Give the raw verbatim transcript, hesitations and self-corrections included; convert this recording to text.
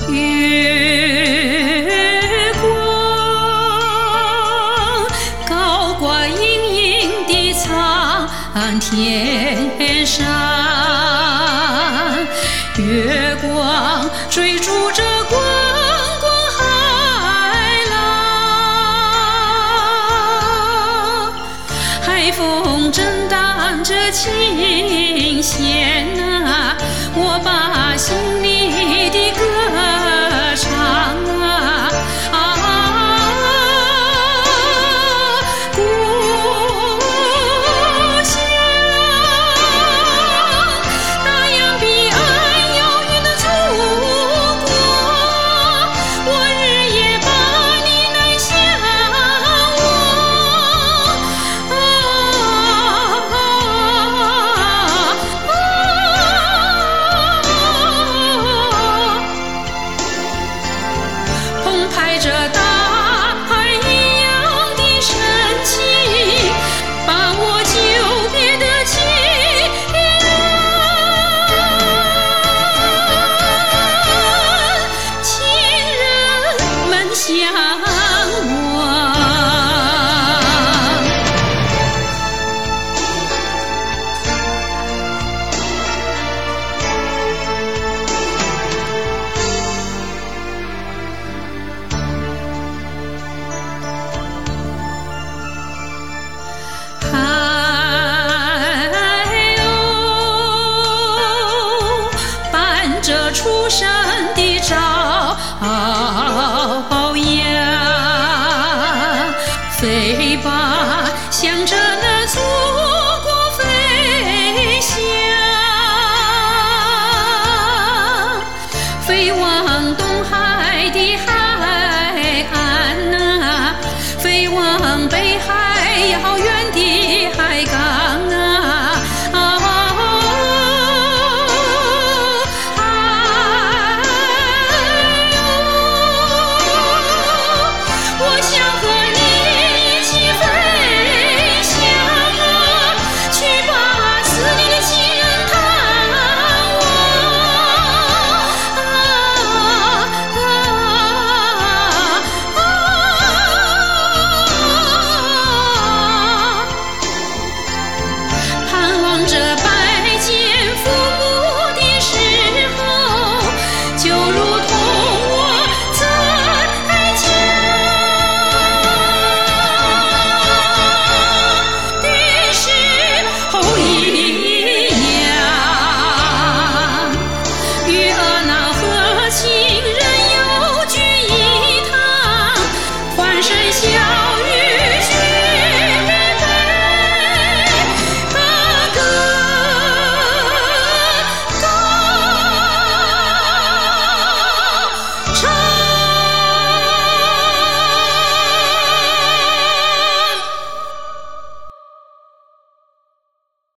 月光高挂隐隐的苍天上，月光追逐着滚滚海浪，海风震荡着琴弦啊，我把心里的歌唱啊啊，故乡那样彼岸遥远的祖国，我日夜把你来向往啊澎湃着大海一样的深情，把我久别的情人情人们相望。海鸥伴着初升的朝